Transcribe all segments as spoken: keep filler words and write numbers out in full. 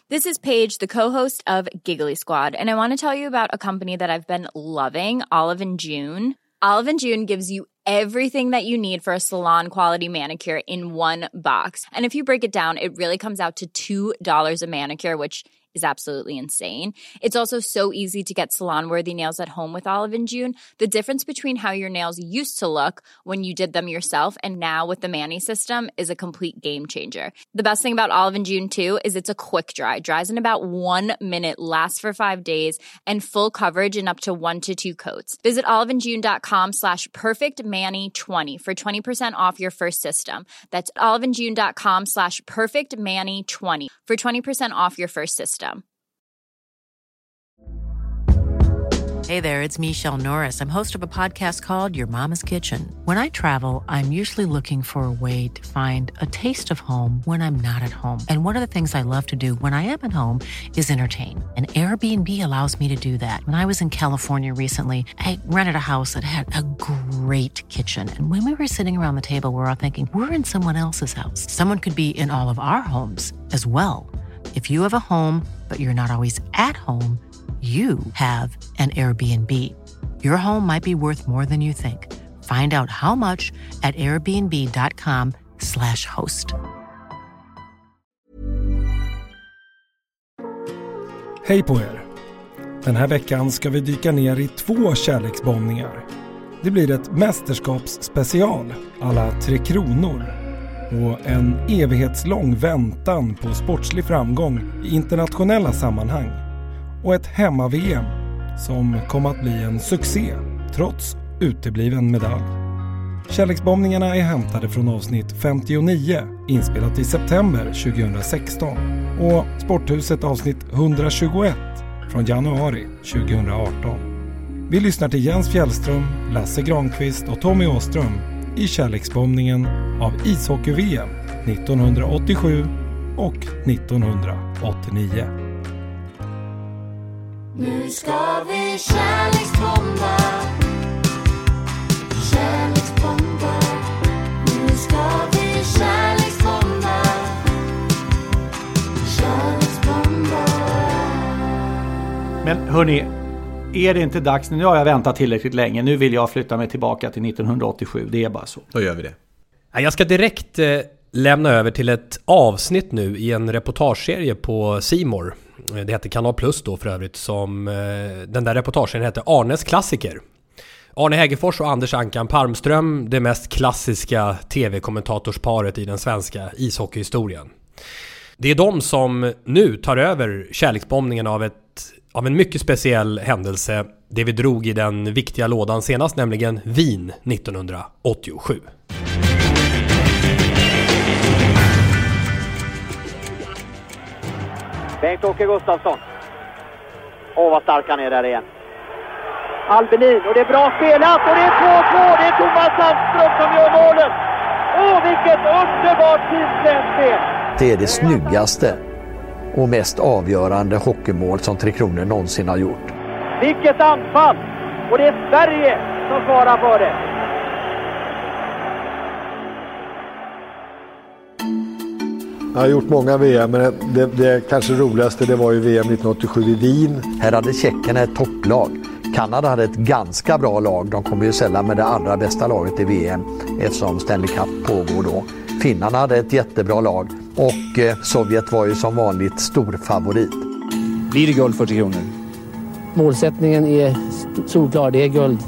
This is Paige, the co-host of Giggly Squad, and I want to tell you about a company that I've been loving, Olive and June. Olive and June gives you everything that you need for a salon-quality manicure in one box. And if you break it down, it really comes out to two dollars a manicure, which is absolutely insane. It's also so easy to get salon-worthy nails at home with Olive and June. The difference between how your nails used to look when you did them yourself and now with the Mani system is a complete game changer. The best thing about Olive and June, too, is it's a quick dry. Dries in about one minute, lasts for five days, and full coverage in up to one to two coats. Visit oliveandjune.com slash perfectmani20 for twenty percent off your first system. That's oliveandjune.com slash perfectmani20 for twenty percent off your first system. Hey there, it's Michelle Norris. I'm host of a podcast called Your Mama's Kitchen. When I travel, I'm usually looking for a way to find a taste of home when I'm not at home. And one of the things I love to do when I am at home is entertain. And Airbnb allows me to do that. When I was in California recently, I rented a house that had a great kitchen. And when we were sitting around the table, we were all thinking, we're in someone else's house. Someone could be in all of our homes as well. If you have a home, but you're not always at home, you have an Airbnb. Your home might be worth more than you think. Find out how much at airbnb.com slash host. Hej på er! Den här veckan ska vi dyka ner i två kärleksbombningar. Det blir ett mästerskapsspecial alla Tre Kronor och en evighetslång väntan på sportslig framgång i internationella sammanhang. Och ett hemma-V M som kom att bli en succé trots utebliven medalj. Kärleksbombningarna är hämtade från avsnitt femtionio, inspelat i september tjugohundrasexton. Och Sporthuset avsnitt etthundratjugoett från januari tjugohundraarton. Vi lyssnar till Jens Fjällström, Lasse Granqvist och Tommy Åström i kärleksbombningen av ishockey-V M nittonhundraåttiosju och nittonhundraåttionio. Nu ska vi kärleksbomba, kärleksbomba. Nu ska vi kärleksbomba, kärleksbomba. Men hörni, är det inte dags? Nu har jag väntat tillräckligt länge. Nu vill jag flytta mig tillbaka till nittonhundraåttiosju. Det är bara så. Då gör vi det. Jag ska direkt eh, lämna över till ett avsnitt nu i en reportageserie på C More. Det heter Kanal Plus då för övrigt, som eh, den där reportagen heter Arnes klassiker. Arne Hägerfors och Anders Ankan Palmström, det mest klassiska tv-kommentatorsparet i den svenska ishockeyhistorien. Det är de som nu tar över kärleksbombningen av, ett, av en mycket speciell händelse. Det vi drog i den viktiga lådan senast, nämligen Wien nittonhundraåttiosju. Bengt-Åke Gustafsson. Åh, vad stark han är där igen. Albelin, och det är bra spelat, och det är två två. Det är Thomas Sandström som gör målet. Åh, vilket underbart tidspel. Det är det snyggaste och mest avgörande hockeymål som Tre Kronor någonsin har gjort. Vilket anfall! Och det är Sverige som svarar för det. Jag har gjort många V M, men det, det kanske roligaste det var ju V M nittonhundraåttiosju i Wien. Här hade tjeckerna ett topplag. Kanada hade ett ganska bra lag. De kom ju sällan med det allra bästa laget i V M eftersom Stanley Cup pågår då. Finnarna hade ett jättebra lag och eh, Sovjet var ju som vanligt stor favorit. Blir det guld för Tre Kronor? Målsättningen är solklar, det är guld.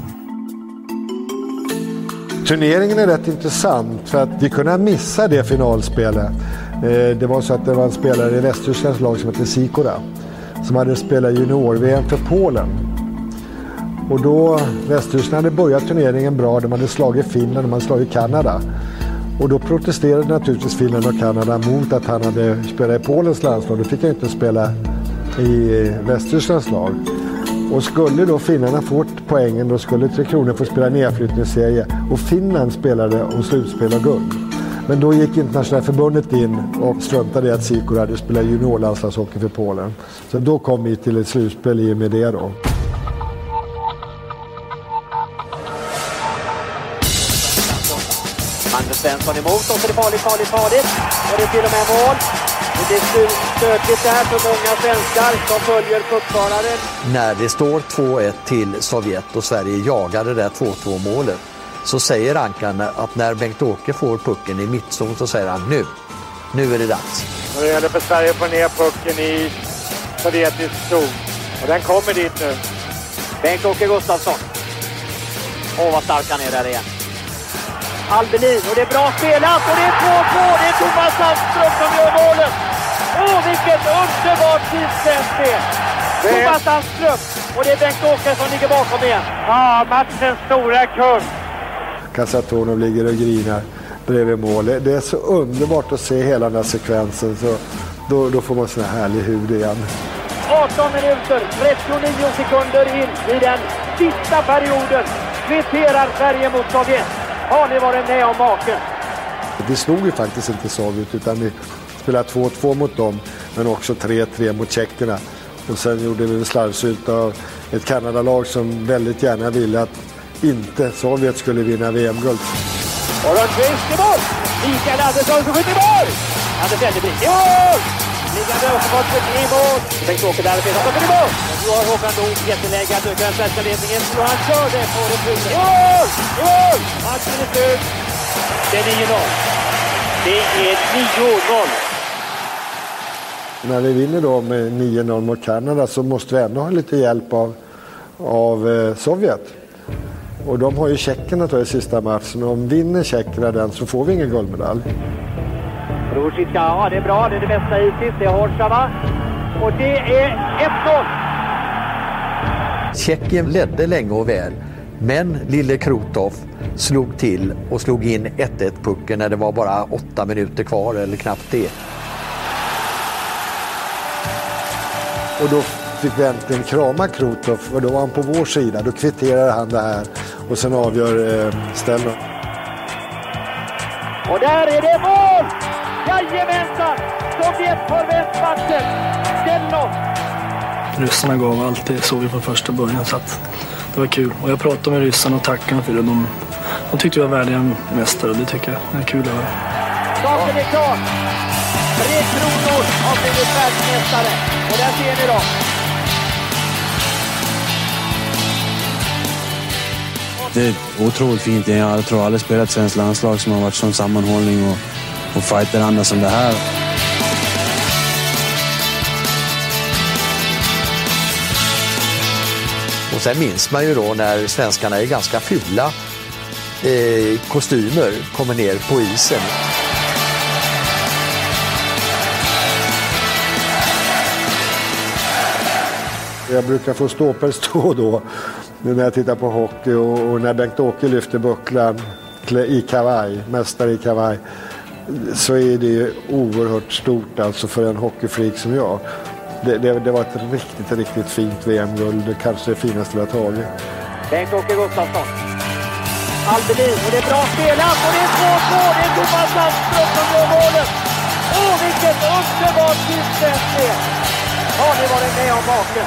Turneringen är rätt intressant för att vi kunde missa det finalspelet. Det var så att det var en spelare i Västtysklands lag som heter Sikora som hade spelat junior-V M för Polen. Och då Västtyskland hade börjat turneringen bra, de hade slagit Finland och de hade slagit Kanada. Och då protesterade naturligtvis Finland och Kanada mot att han hade spelat i Polens landslag. Då fick han inte spela i Västtysklands lag. Och skulle då finnarna få poängen, då skulle Tre Kronor få spela nedflyttningsserie. Och Finland spelade om slutspel och guld. Men då gick internationella förbundet in och struntade i att Sikora hade spelat juniorlandslagshockey för Polen. Så då kom vi till ett slutspel i och med det då. Magnus Svensson emot och så är det farligt, farligt, farligt. Och det är till och med mål. Det blir stökigt där för många svenskar som följer puckfararen. När det står två ett till Sovjet och Sverige jagar det där två två målet, så säger Ankan att när Bengt-Åke får pucken i mittzon så säger han nu, nu är det dags. Och det gäller för Sverige att få ner pucken i sovjetisk zon. Och den kommer dit nu. Bengt-Åke Gustafsson. Åh, vad stark han är där igen. Albelin, och det är bra spelat och det är två två. Det är Thomas Sandström som gör målet. Åh, vilket underbart tidstämpe. Thomas Sandström. Och det är Bengt-Åke som ligger bakom igen. Ja, matchens stora kung. Kasatonov ligger och grinar bredvid mål. Det är så underbart att se hela den här sekvensen. Så då, då får man sån här härlig hud igen. arton minuter, trettionio sekunder in i den sista perioden. Kvitterar Sverige mot Sovjet. Har ni varit med om maken? Vi slog ju faktiskt inte Sovjet, utan vi spelade två två mot dem, men också tre tre mot tjeckerna. Och sen gjorde vi en slarvsylt av ett Kanadalag som väldigt gärna ville att inte Sovjet skulle vinna V M-guld. Och Rönnqvist i mål! Mikael Andersson som skjuter i mål! Anders Eldebrink i mål! Liggande uppåt i mål! Bengt-Åke där och Peter kommer i mål! Nu har Håkan Loob jätteläge att öka den svenska ledningen. Och han kör det på returen. I mål! I mål! Matchen är slut. Det är nio noll. Det är nio noll. När vi vinner då med nio noll mot Kanada så måste vi ändå ha lite hjälp av, av eh, Sovjet. Och de har ju tjeckerna då i sista matchen. Om vinner tjeckerna den så får vi ingen guldmedalj. Ruzicka, ja det är bra, det är det bästa hittills, det är Horsava. Och det är ett noll. Tjeckien ledde länge och väl, men lille Krutov slog till och slog in ett ett pucken när det var bara åtta minuter kvar eller knappt det. Och då fick vi äntligen krama Krutov, och då var han på vår sida. Då kvitterar han det här och sen avgör eh, Stenno. Och där är det mål! Jajamensan! Sovjet har vänt matchen. Stenno! Ryssarna gav allt, det såg vi på första början, så att det var kul. Och jag pratade med ryssarna och tackade för det. De, de tyckte jag var värdiga mästare och det tycker jag det är kul att höra. Saken är klar. Tre kronor har blivit världsmästare. Och där ser ni då. Det är otroligt fint. Jag tror aldrig spelat ett svenskt landslag som har varit sån sammanhållning och, och fighter andra som det här. Och sen minns man ju då när svenskarna i ganska fula eh, kostymer kommer ner på isen. Jag brukar få ståpelstå då när jag tittar på hockey, och, och när Bengt-Åke lyfter bucklan i kavaj, mästare i kavaj, så är det ju oerhört stort alltså för en hockeyfreak som jag. Det, det, det var ett riktigt, riktigt fint V M-guld, det kanske det finaste vi har tagit. Bengt-Åke Gustafsson. Albelin, och det är bra spelat och det är två två, det är Thomas Sandström som gör målet. Åh, vilket underbart tillstånd det är. Har ni varit med om maken?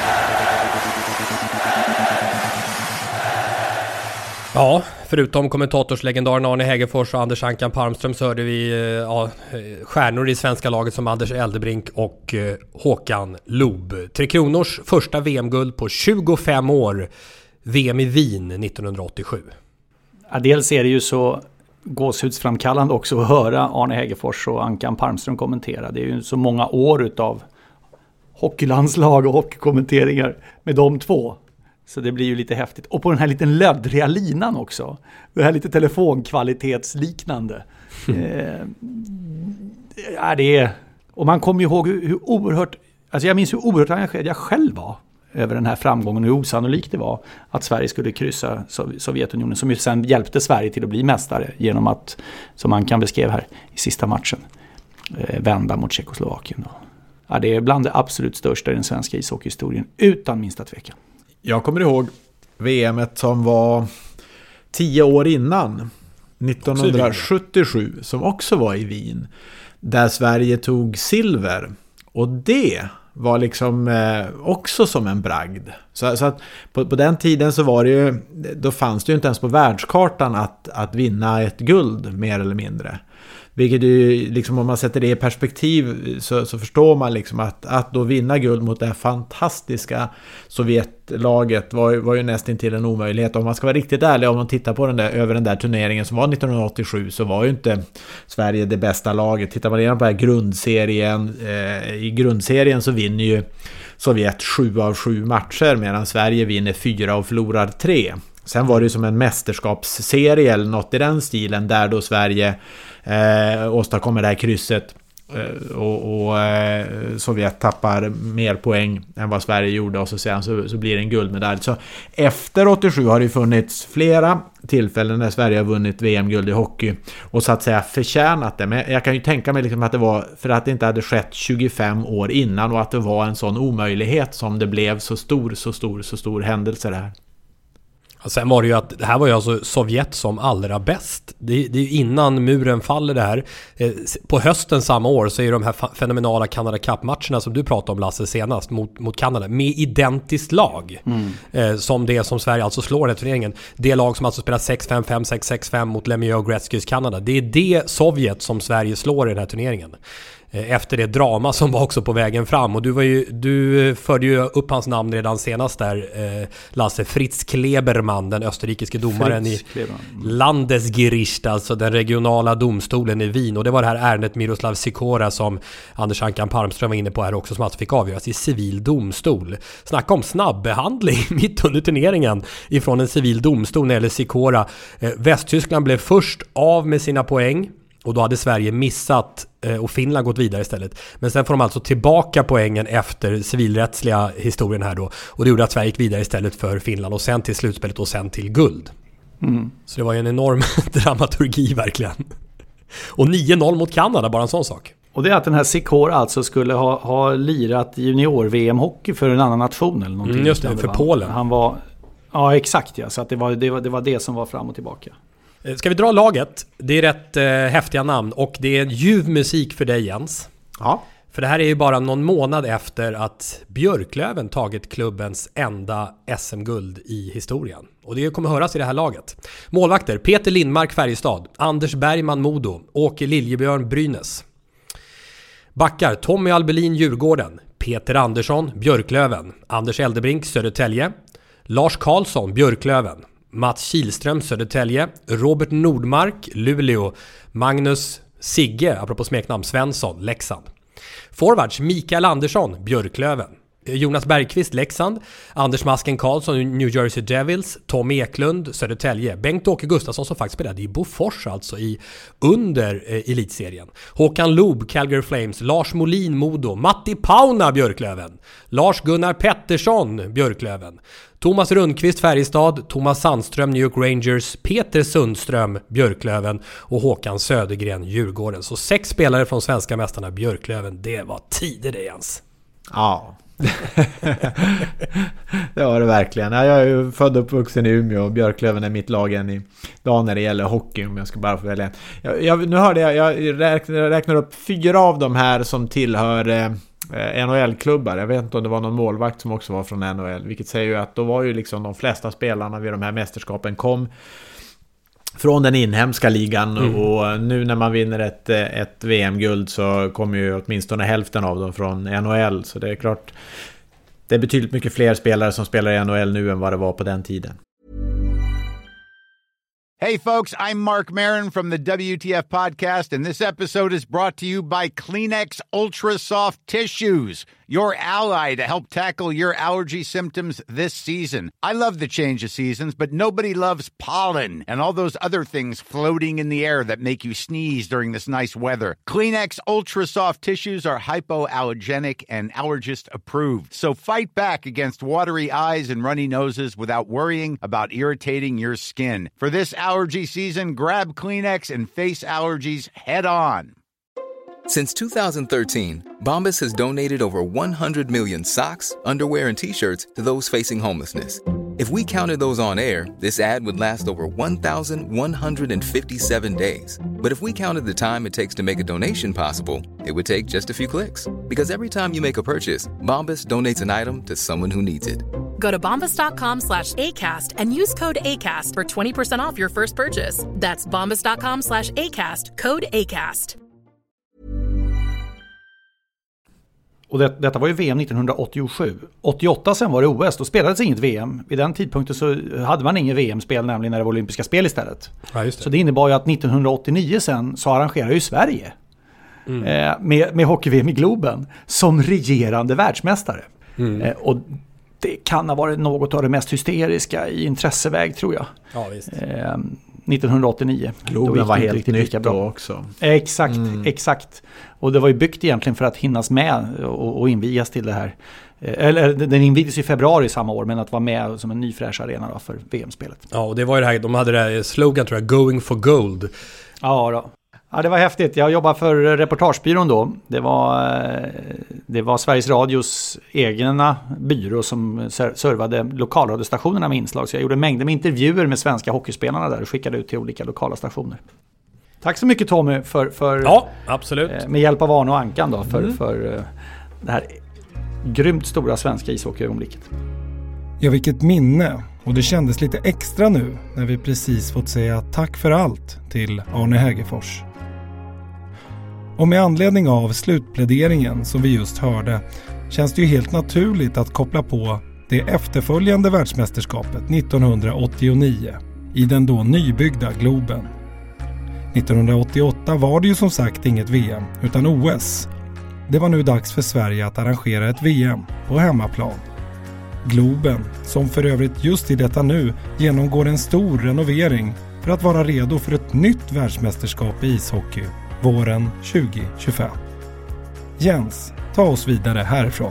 Ja, förutom kommentatorslegendaren Arne Hägerfors och Anders Ankan Palmström så hörde vi ja, stjärnor i svenska laget som Anders Eldebrink och eh, Håkan Loob. Tre Kronors första V M-guld på tjugofem år, V M i Wien nittonhundraåttiosju. Ja, dels är det ju så gåshudsframkallande också att höra Arne Hägerfors och Ankan Palmström kommentera. Det är ju så många år utav hockeylandslag och hockeykommenteringar med de två. Så det blir ju lite häftigt. Och på den här liten löddriga linan också. Det här lite telefonkvalitetsliknande. Mm. Eh, ja, det är... Och man kommer ju ihåg hur, hur oerhört... Alltså jag minns hur oerhört engagerad jag själv var över den här framgången och hur osannolikt det var att Sverige skulle kryssa Sovjetunionen, som ju sen hjälpte Sverige till att bli mästare genom att, som man kan beskriva här i sista matchen, eh, vända mot Tjeckoslovakien då. Ja, det är bland det absolut största i den svenska ishockeyhistorien, utan minsta tvekan. Jag kommer ihåg V M-et som var tio år innan, nittonhundrasjuttiosju, som också var i Wien, där Sverige tog silver. Och det var liksom eh, också som en bragd. Så, så att på, på den tiden så var det ju, då fanns det ju inte ens på världskartan att, att vinna ett guld mer eller mindre. Vilket ju, liksom, om man sätter det i perspektiv så, så förstår man liksom att, att då vinna guld mot det här fantastiska Sovjetlaget var, var ju nästan till en omöjlighet. Om man ska vara riktigt ärlig, om man tittar på den där, över den där turneringen som var nittonhundraåttiosju, så var ju inte Sverige det bästa laget. Tittar man redan på här grundserien, eh, i grundserien så vinner ju Sovjet sju av sju matcher medan Sverige vinner fyra och förlorar tre. Sen var det ju som en mästerskapsserie eller något i den stilen där då Sverige eh, åstadkommer det här krysset eh, och, och eh, Sovjet tappar mer poäng än vad Sverige gjorde och så sen så, så blir det en guldmedalj. Så efter åttiosju har det funnits flera tillfällen när Sverige har vunnit V M-guld i hockey och så att säga förtjänat det. Men jag kan ju tänka mig liksom att det var för att det inte hade skett tjugofem år innan och att det var en sån omöjlighet som det blev så stor, så stor, så stor händelse det här. Sen var det ju att det här var ju alltså Sovjet som allra bäst. Det, det är ju innan muren faller det här. Eh, på hösten samma år så är de här fenomenala Canada Cup-matcherna som du pratade om, Lasse, senast mot, mot Kanada med identiskt lag. Mm. Eh, som det som Sverige alltså slår i den turneringen. Det lag som alltså spelar sex fem fem sex sex fem mot Lemieux och Gretzkys Kanada. Det är det Sovjet som Sverige slår i den här turneringen. Efter det drama som var också på vägen fram. Och du, var ju, du förde ju upp hans namn redan senast där, eh, Lasse. Fritz Kleberman, den österrikiske domaren i Landesgericht, alltså den regionala domstolen i Wien. Och det var det här ärendet Miroslav Sikora som Anders Ankan Palmström var inne på här också, som alltså fick avgöras i civil domstol. Snacka om snabbbehandling mitt under turneringen ifrån en civil domstol när det gäller Sikora. Eh, Västtyskland blev först av med sina poäng. Och då hade Sverige missat och Finland gått vidare istället. Men sen får de alltså tillbaka poängen efter civilrättsliga historien här då. Och det gjorde att Sverige gick vidare istället för Finland och sen till slutspelet och sen till guld. Mm. Så det var ju en enorm dramaturgi verkligen. Och nio noll mot Kanada, bara en sån sak. Och det är att den här Sikora alltså skulle ha, ha lirat junior-V M-hockey för en annan nation eller någonting. Mm, just det, för Polen. Han var, ja exakt ja, så att det var det, var det var det som var fram och tillbaka. Ska vi dra laget? Det är rätt eh, häftiga namn och det är ljuv musik för dig, Jens. Ja. För det här är ju bara någon månad efter att Björklöven tagit klubbens enda S M-guld i historien. Och det kommer höras i det här laget. Målvakter: Peter Lindmark, Färjestad. Anders Bergman, Modo. Åke Liljebjörn, Brynäs. Backar: Tommy Albelin, Djurgården. Peter Andersson, Björklöven. Anders Eldebrink, Södertälje. Lars Karlsson, Björklöven. Mats Kihlström, Södertälje. Robert Nordmark, Luleå. Magnus Sigge, apropå smeknamn, Svensson, Leksand. Forwards: Mikael Andersson, Björklöven. Jonas Bergqvist, Leksand. Anders Masken Karlsson, New Jersey Devils. Tom Eklund, Södertälje. Bengt-Åke Gustafsson som faktiskt spelade i Bofors, alltså i under eh, elitserien. Håkan Loob, Calgary Flames. Lars Molin, Modo. Matti Pauna, Björklöven. Lars Gunnar Pettersson, Björklöven. Thomas Rundqvist, Färjestad. Thomas Sandström, New York Rangers. Peter Sundström, Björklöven. Och Håkan Södergren, Djurgården. Så sex spelare från svenska mästarna Björklöven. Det var tider det, Jens. Ja. Det var det verkligen. Jag är ju född och uppvuxen i Umeå och Björklöven är mitt lag än idag när det gäller hockey, om jag ska bara få välja. Jag, jag, nu hörde jag, jag räknar, räknar upp fyra av de här som tillhör eh, N H L-klubbar. Jag vet inte om det var någon målvakt som också var från N H L, vilket säger ju att då var ju liksom de flesta spelarna vid de här mästerskapen kom från den inhemska ligan. Mm. Och nu när man vinner ett, ett V M-guld så kommer ju åtminstone hälften av dem från N H L. Så det är klart, det är betydligt mycket fler spelare som spelar i N H L nu än vad det var på den tiden. Hey folks, I'm Mark Maron from the W T F podcast, and this episode is brought to you by Kleenex Ultra Soft Tissues, your ally to help tackle your allergy symptoms this season. I love the change of seasons, but nobody loves pollen and all those other things floating in the air that make you sneeze during this nice weather. Kleenex Ultra Soft Tissues are hypoallergenic and allergist approved, so fight back against watery eyes and runny noses without worrying about irritating your skin. For this allergy season, grab Kleenex and face allergies head on. Since two thousand thirteen, Bombas has donated over one hundred million socks, underwear, and T-shirts to those facing homelessness. If we counted those on air, this ad would last over one thousand one hundred fifty-seven days. But if we counted the time it takes to make a donation possible, it would take just a few clicks. Because every time you make a purchase, Bombas donates an item to someone who needs it. Go to bombas.com slash ACAST and use code ACAST for twenty percent off your first purchase. That's bombas.com slash ACAST, code ACAST. Och det, detta var ju V M nittonhundraåttiosju. åttioåtta sen var det O S, då spelades inget V M. Vid den tidpunkten så hade man ingen V M-spel, nämligen när det var olympiska spel istället. Ja, just det. Så det innebar ju att nittonhundraåttionio sen så arrangerar ju Sverige mm. eh, med, med hockey-V M i Globen som regerande världsmästare. Mm. Eh, och det kan ha varit något av det mest hysteriska i intresseväg, tror jag. Ja, visst. Eh, nittonhundraåttionio. Globen var helt nytt då också. Exakt, mm. exakt. Och det var ju byggt egentligen för att hinnas med och, och invigas till det här. Eller den invigdes i februari samma år, men att vara med som en ny fräsch arena då för V M-spelet. Ja, och det var ju det här, de hade det här slogan, tror jag, Going for Gold. Ja då. Ja, det var häftigt. Jag jobbade för reportagebyrån då. Det var, det var Sveriges Radios egna byrå som servade lokalradiostationerna med inslag. Så jag gjorde mängder med intervjuer med svenska hockeyspelarna där och skickade ut till olika lokala stationer. Tack så mycket, Tommy, för, för ja, absolut. med hjälp av Arne och Ankan då, för, Mm. för det här grymt stora svenska ishockeyögonblicket. Ja, vilket minne. Och det kändes lite extra nu när vi precis fått säga tack för allt till Arne Hägerfors. Och med anledning av slutpläderingen som vi just hörde känns det ju helt naturligt att koppla på det efterföljande världsmästerskapet nittonhundraåttionio i den då nybyggda Globen. nittonhundraåttioåtta var det ju som sagt inget V M utan O S. Det var nu dags för Sverige att arrangera ett V M på hemmaplan. Globen, som för övrigt just i detta nu genomgår en stor renovering för att vara redo för ett nytt världsmästerskap i ishockey våren tjugo tjugofem. Jens, ta oss vidare härifrån.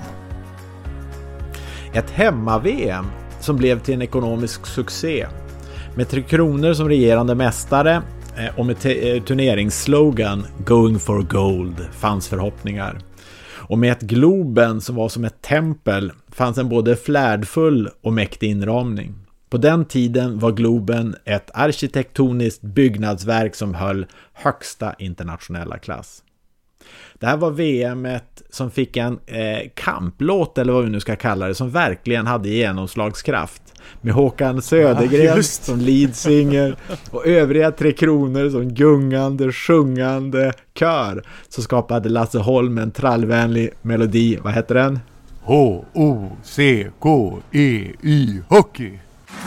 Ett hemma-V M som blev till en ekonomisk succé. Med Tre Kronor som regerande mästare och med te- turneringsslogan Going for Gold fanns förhoppningar. Och med ett Globen som var som ett tempel fanns en både flärdfull och mäktig inramning. På den tiden var Globen ett arkitektoniskt byggnadsverk som höll högsta internationella klass. Det här var V M-et som fick en eh, kamplåt, eller vad vi nu ska kalla det, som verkligen hade genomslagskraft. Med Håkan Södergren ja, som leadsinger och övriga Tre Kronor som gungande, sjungande kör. Så skapade Lasse Holm en trallvänlig melodi. Vad heter den? H O C K E Y Hockey.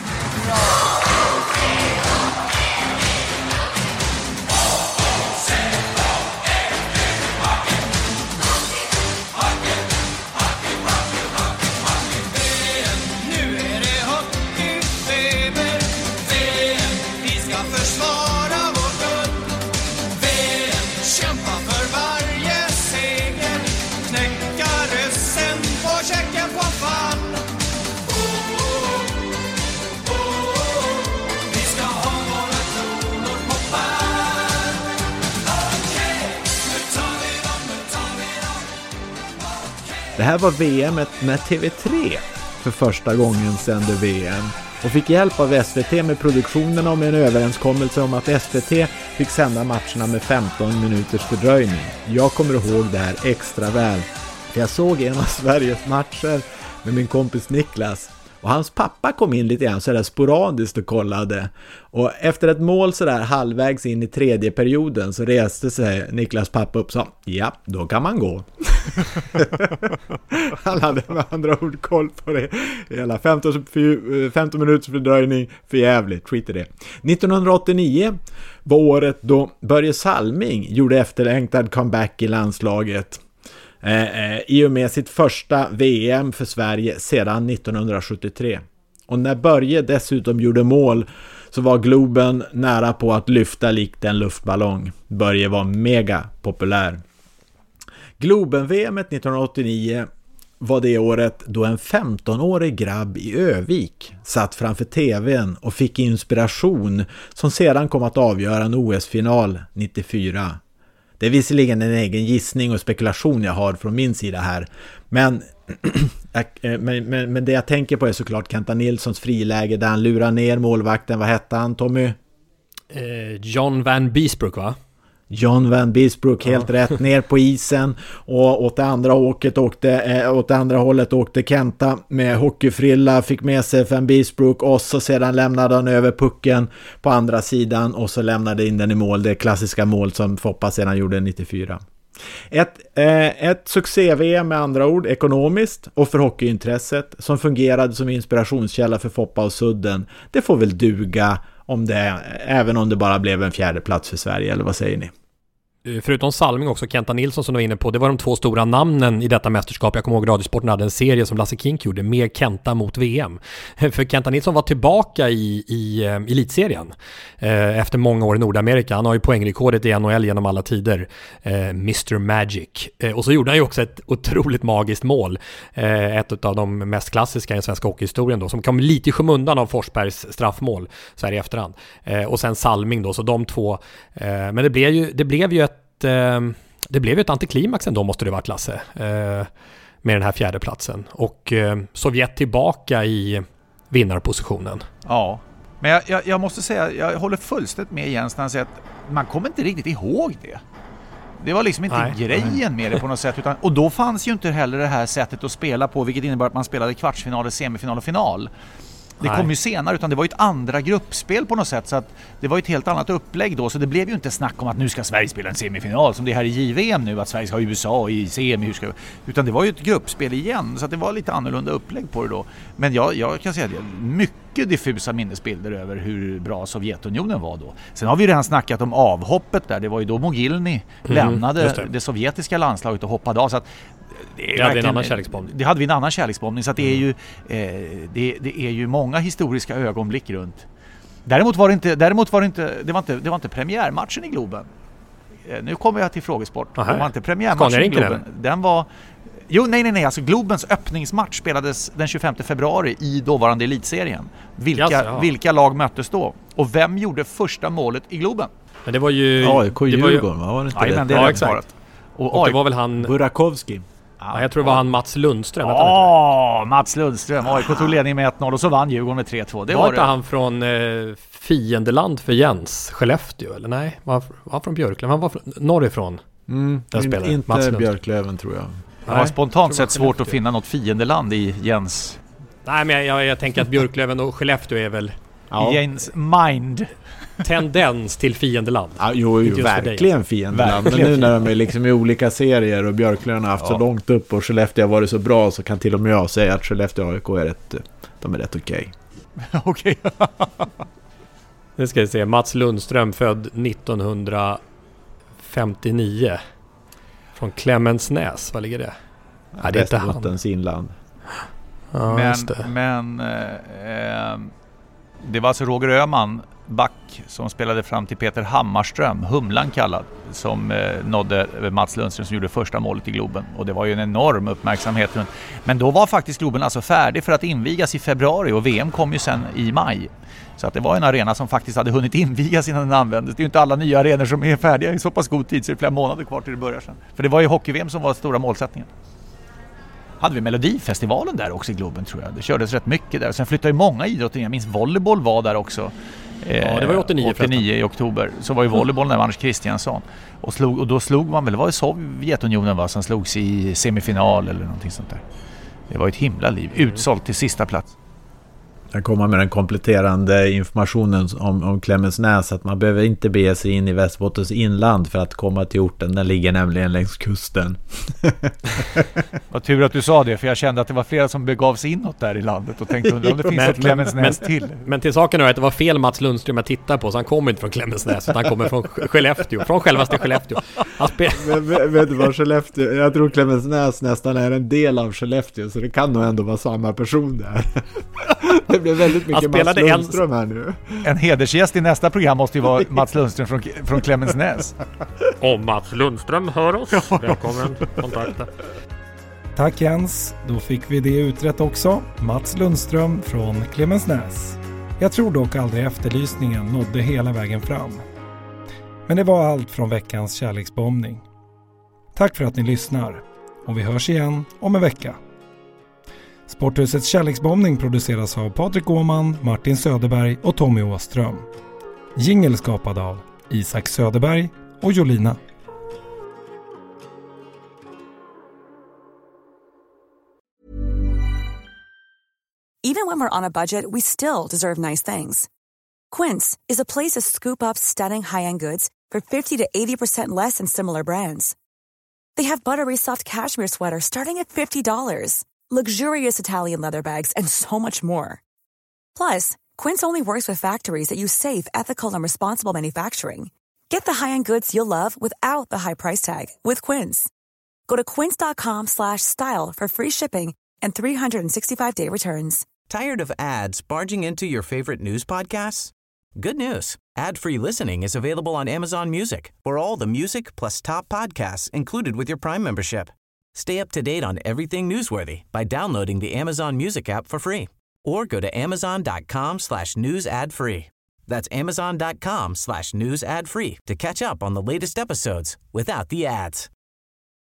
Det här var V M-et när T V tre för första gången sände V M och fick hjälp av S V T med produktionerna och med en överenskommelse om att S V T fick sända matcherna med femton minuters fördröjning. Jag kommer ihåg det här extra väl. Jag såg en av Sveriges matcher med min kompis Niklas och hans pappa kom in lite grann så där sporadiskt och kollade. Och efter ett mål så där halvvägs in i tredje perioden så reste sig Niklas pappa upp och sa ja, då kan man gå. Han hade med andra ord koll på det. Hela femton, femton minuters fördröjning, för jävligt, skit i det. nittonhundraåttionio var året då Börje Salming gjorde efterlängtad comeback i landslaget. Eh, eh, i och med sitt första V M för Sverige sedan nittonhundrasjuttiotre. Och när Börje dessutom gjorde mål så var Globen nära på att lyfta likt en luftballong. Börje var mega populär. Globen-V M-et nittonhundraåttionio var det året då en femtonårig grabb i Övik satt framför tvn och fick inspiration som sedan kom att avgöra en O S-final nittiofyra. Det är visserligen en egen gissning och spekulation jag har från min sida här. Men, men, men, men det jag tänker på är såklart Kenta Nilssons friläge där han lurar ner målvakten. Vad hette han, Tommy? Eh, John Van Beesbrook, va? John Van Beesbrook, helt ja. rätt, ner på isen, och åt det andra åket åkte, eh, åt det andra hållet åkte Kenta med hockeyfrilla, fick med sig Van Beesbrook, och så sedan lämnade han över pucken på andra sidan och så lämnade in den i mål, det klassiska mål som Foppa sedan gjorde nittiofyra. Ett, eh, ett succé-V M med andra ord, ekonomiskt och för hockeyintresset, som fungerade som inspirationskälla för Foppa och Sudden. Det får väl duga om det, även om det bara blev en fjärde plats för Sverige, eller vad säger ni? Förutom Salming också Kenta Nilsson som du var inne på, det var de två stora namnen i detta mästerskap. Jag kommer ihåg Radiosporten hade en serie som Lasse Kink gjorde med Kenta mot V M. För Kenta Nilsson var tillbaka i, i eh, elitserien eh, efter många år i Nordamerika. Han har ju poängrekordet i N H L genom alla tider, eh, mister Magic. Eh, och så gjorde han ju också ett otroligt magiskt mål, eh, ett av de mest klassiska i den svenska hockeyhistorien då, som kom lite i skymundan av Forsbergs straffmål så här i efterhand. Eh, och sen Salming då, så de två. Eh, men det blev ju, det blev ju ett det blev ju ett antiklimax ändå, måste det vara, Lasse, med den här fjärde platsen. Och Sovjet tillbaka i vinnarpositionen. Ja, men jag, jag, jag måste säga, jag håller fullständigt med Jens när han säger att man kommer inte riktigt ihåg det. Det var liksom inte Nej. grejen med det på något sätt. Utan, och då fanns ju inte heller det här sättet att spela på, vilket innebar att man spelade kvartsfinal, semifinal och final. Det kom ju senare, utan det var ju ett andra gruppspel på något sätt, så att det var ju ett helt annat upplägg då, så det blev ju inte snack om att nu ska Sverige spela en semifinal som det är här i J V M nu, att Sverige ska ha U S A i semi, hur ska, utan det var ju ett gruppspel igen, så att det var lite annorlunda upplägg på det då. Men jag, jag kan säga att det är mycket diffusa minnesbilder över hur bra Sovjetunionen var då. Sen har vi redan snackat om avhoppet där, det var ju då Mogilny mm, lämnade det. det sovjetiska landslaget och hoppade av, så att Det, det hade vi en annan kärleksbombning. Det hade vi en annan kärleksbombning, så att det är ju eh, det, det är ju många historiska ögonblick runt. Däremot var det inte däremot var det inte det var inte det var inte premiärmatchen i Globen. Eh, nu kommer jag till frågesport. Aha. Det var inte premiärmatchen i Globen. Den var Jo, nej nej nej, alltså Globens öppningsmatch spelades den tjugofemte februari i dåvarande elitserien. Vilka yes, ja. vilka lag möttes då? Och vem gjorde första målet i Globen? Men det var ju A I K Djurgården, va? Var det inte nej, det? Men det ja, exakt. Och, och det var väl han Burakovsky. Ja, jag tror det var han Mats Lundström. Ja, oh, Mats Lundström. A I K tog ledning med ett noll och så vann Djurgården med tre två. Det var, var inte det. Han från eh, fiendeland för Jens, Skellefteå, eller nej? Var, var han från Björklöven? Han var från, norrifrån. Mm, in, inte Björklöven tror jag. Det var spontant sett svårt att finna något fiendeland i Jens. Nej, men jag, jag, jag tänker att Björklöven och Skellefteå är väl ja. Jens mind. Tendens till fiendeland. Ja, jo, jo verkligen fiendeland. Men nu när de är liksom i olika serier och Björklöven har haft ja. så långt upp och Skellefteå har varit så bra, så kan till och med jag säga att Skellefteå och A I K är rätt, de är rätt okej. Okej. Nu ska vi se. Mats Lundström född nittonhundrafemtionio. Från Klemensnäs. Vad ligger det? Ja, det är inte han. Inland. Ja, men men eh, det var alltså Roger Öhman, back, som spelade fram till Peter Hammarström, Humlan kallad, som eh, nådde Mats Lundström, som gjorde första målet i Globen. Och det var ju en enorm uppmärksamhet runt. Men då var faktiskt Globen alltså färdig för att invigas i februari, och V M kom ju sen i maj. Så att det var en arena som faktiskt hade hunnit invigas innan den användes. Det är ju inte alla nya arenor som är färdiga i så pass god tid, så det är flera månader kvar till det börjar sen. För det var ju hockey-V M som var stora målsättningen. Hade vi Melodifestivalen där också i Globen, tror jag. Det kördes rätt mycket där. Sen flyttade ju många idrotter. Jag minns volleyboll var där också. Ja, det var ju åttionio, åttionio i oktober. Så var ju volleyboll med Anders Kristiansson. Och, slog, och då slog man väl, det var ju Sovjetunionen va, som slogs i semifinal eller någonting sånt där. Det var ett himla liv. Utsålt till sista plats. Jag kommer med den kompletterande informationen om, om Klemensnäs, att man behöver inte bege sig in i Västerbottens inland för att komma till orten. Den ligger nämligen längs kusten. Vad tur att du sa det, för jag kände att det var flera som begav sig inåt där i landet och tänkte undra om det finns men, ett Klemensnäs men, till. Men till saken är att det var fel Mats Lundström jag tittar på, så han kommer inte från Klemensnäs, utan han kommer från Skellefteå, från självaste Skellefteå. Han spe- men, vet du vad Skellefteå, jag tror Klemensnäs nästan är en del av Skellefteå, så det kan nog ändå vara samma person där. Det blev väldigt mycket Mats Lundström här nu. En hedersgäst i nästa program måste ju vara Mats Lundström från, från Klemensnäs. Om Mats Lundström hör oss, välkommen kontakta. Tack Jens, då fick vi det utrett också. Mats Lundström från Klemensnäs. Jag tror dock aldrig efterlysningen nådde hela vägen fram. Men det var allt från veckans kärleksbombning. Tack för att ni lyssnar, och vi hörs igen om en vecka. Sporthusets kärleksbombning produceras av Patrik Åhman, Martin Söderberg och Tommy Åström. Jingle skapad av Isak Söderberg och Jolina. Even when we're on a budget, we still deserve nice things. Quince is a place to scoop up stunning high-end goods for fifty to eighty percent less than similar brands. They have buttery soft cashmere sweaters starting at fifty dollars, luxurious Italian leather bags, and so much more. Plus, Quince only works with factories that use safe, ethical, and responsible manufacturing. Get the high-end goods you'll love without the high price tag with Quince. Go to quince.com slash style for free shipping and three sixty-five day returns. Tired of ads barging into your favorite news podcasts? Good news. Ad-free listening is available on Amazon Music for all the music plus top podcasts included with your Prime membership. Stay up to date on everything newsworthy by downloading the Amazon Music app for free or go to amazon.com slash news ad free. That's amazon.com slash news ad free to catch up on the latest episodes without the ads.